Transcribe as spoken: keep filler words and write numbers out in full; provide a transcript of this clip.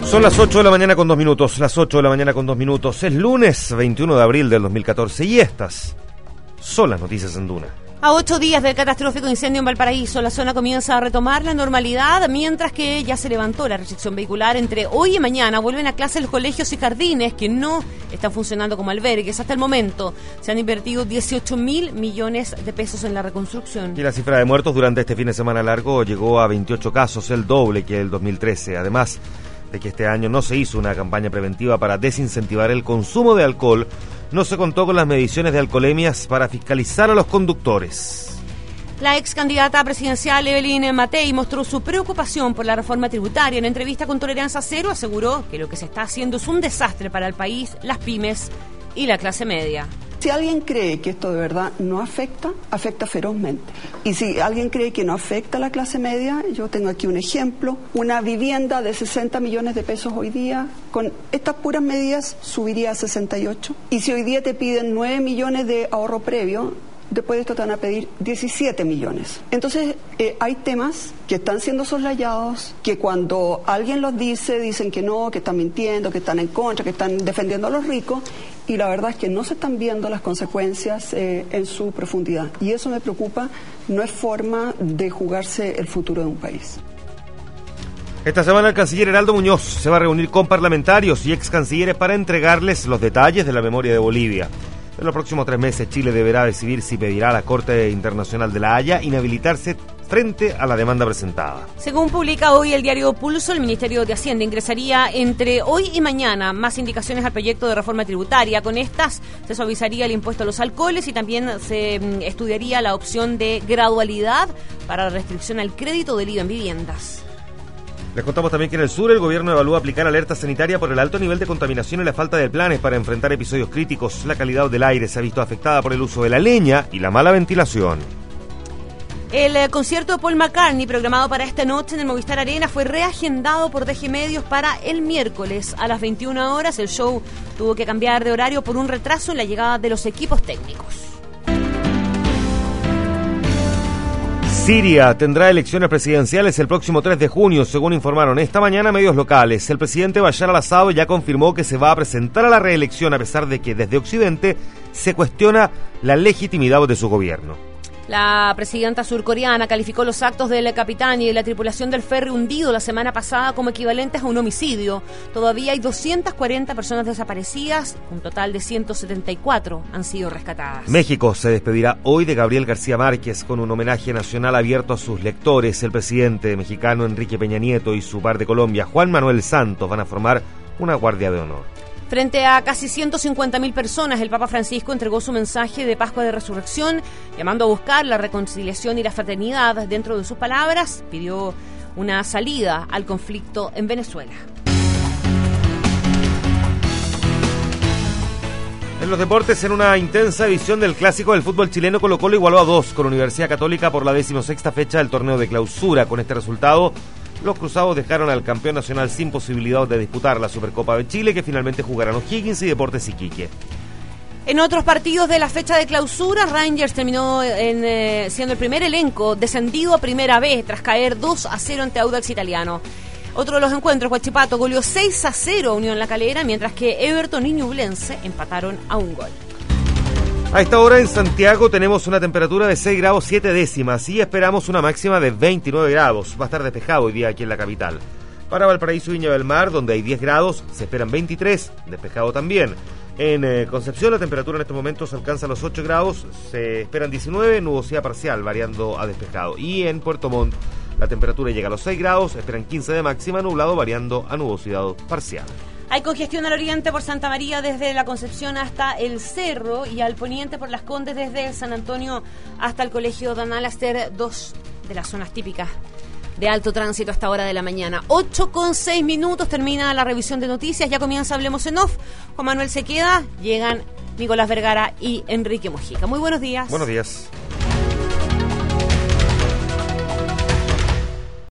Son las ocho de la mañana con dos minutos, las ocho de la mañana con dos minutos. Es lunes veintiuno de abril del dos mil catorce y estas son las noticias en Duna. A ocho días del catastrófico incendio en Valparaíso, la zona comienza a retomar la normalidad, mientras que ya se levantó la restricción vehicular. Entre hoy y mañana vuelven a clase los colegios y jardines que no están funcionando como albergues. Hasta el momento se han invertido dieciocho mil millones de pesos en la reconstrucción. Y la cifra de muertos durante este fin de semana largo llegó a veintiocho casos, el doble que el dos mil trece. Además de que este año no se hizo una campaña preventiva para desincentivar el consumo de alcohol, no se contó con las mediciones de alcoholemias para fiscalizar a los conductores. La ex candidata presidencial Evelyn Matei mostró su preocupación por la reforma tributaria. En entrevista con Tolerancia Cero aseguró que lo que se está haciendo es un desastre para el país, las pymes y la clase media. Si alguien cree que esto de verdad no afecta, afecta ferozmente. Y si alguien cree que no afecta a la clase media, yo tengo aquí un ejemplo. Una vivienda de sesenta millones de pesos hoy día, con estas puras medidas, subiría a sesenta y ocho. Y si hoy día te piden nueve millones de ahorro previo, después de esto te van a pedir diecisiete millones. Entonces, eh, hay temas que están siendo soslayados, que cuando alguien los dice, dicen que no, que están mintiendo, que están en contra, que están defendiendo a los ricos, y la verdad es que no se están viendo las consecuencias eh, en su profundidad. Y eso me preocupa, no es forma de jugarse el futuro de un país. Esta semana el canciller Heraldo Muñoz se va a reunir con parlamentarios y ex cancilleres para entregarles los detalles de la memoria de Bolivia. En los próximos tres meses Chile deberá decidir si pedirá a la Corte Internacional de la Haya inhabilitarse frente a la demanda presentada. Según publica hoy el diario Pulso, el Ministerio de Hacienda ingresaría entre hoy y mañana más indicaciones al proyecto de reforma tributaria. Con estas se suavizaría el impuesto a los alcoholes y también se estudiaría la opción de gradualidad para la restricción al crédito del I V A en viviendas. Les contamos también que en el sur el gobierno evalúa aplicar alerta sanitaria por el alto nivel de contaminación y la falta de planes para enfrentar episodios críticos. La calidad del aire se ha visto afectada por el uso de la leña y la mala ventilación. El eh, concierto de Paul McCartney, programado para esta noche en el Movistar Arena, fue reagendado por D G Medios para el miércoles a las veintiuna horas. El show tuvo que cambiar de horario por un retraso en la llegada de los equipos técnicos. Siria tendrá elecciones presidenciales el próximo tres de junio, según informaron esta mañana medios locales. El presidente Bashar al-Assad ya confirmó que se va a presentar a la reelección, a pesar de que desde Occidente se cuestiona la legitimidad de su gobierno. La presidenta surcoreana calificó los actos del capitán y de la tripulación del ferry hundido la semana pasada como equivalentes a un homicidio. Todavía hay doscientas cuarenta personas desaparecidas, un total de ciento setenta y cuatro han sido rescatadas. México se despedirá hoy de Gabriel García Márquez con un homenaje nacional abierto a sus lectores. El presidente mexicano Enrique Peña Nieto y su par de Colombia, Juan Manuel Santos, van a formar una guardia de honor. Frente a casi ciento cincuenta mil personas, el Papa Francisco entregó su mensaje de Pascua de Resurrección, llamando a buscar la reconciliación y la fraternidad. Dentro de sus palabras, pidió una salida al conflicto en Venezuela. En los deportes, en una intensa edición del clásico del fútbol chileno, Colo-Colo igualó a dos con Universidad Católica por la decimosexta fecha del torneo de clausura. Con este resultado, los cruzados dejaron al campeón nacional sin posibilidad de disputar la Supercopa de Chile, que finalmente jugarán O'Higgins y Deportes Iquique. En otros partidos de la fecha de clausura, Rangers terminó en, eh, siendo el primer elenco descendido a primera vez tras caer dos a cero ante Audax Italiano. Otro de los encuentros, Huachipato goleó seis a cero a Unión La Calera, mientras que Everton y Ñublense empataron a un gol. A esta hora en Santiago tenemos una temperatura de seis grados siete décimas y esperamos una máxima de veintinueve grados. Va a estar despejado hoy día aquí en la capital. Para Valparaíso y Viña del Mar, donde hay diez grados, se esperan veintitrés, despejado también. En eh, Concepción la temperatura en estos momentos alcanza los ocho grados, se esperan diecinueve, nubosidad parcial, variando a despejado. Y en Puerto Montt la temperatura llega a los seis grados, esperan quince de máxima, nublado, variando a nubosidad parcial. Hay congestión al oriente por Santa María desde la Concepción hasta el Cerro y al poniente por Las Condes desde San Antonio hasta el Colegio Don Alaster, dos de las zonas típicas de alto tránsito a esta hora de la mañana. ocho con seis minutos, termina la revisión de noticias, ya comienza Hablemos en Off. Juan Manuel se queda, llegan Nicolás Vergara y Enrique Mojica. Muy buenos días. Buenos días.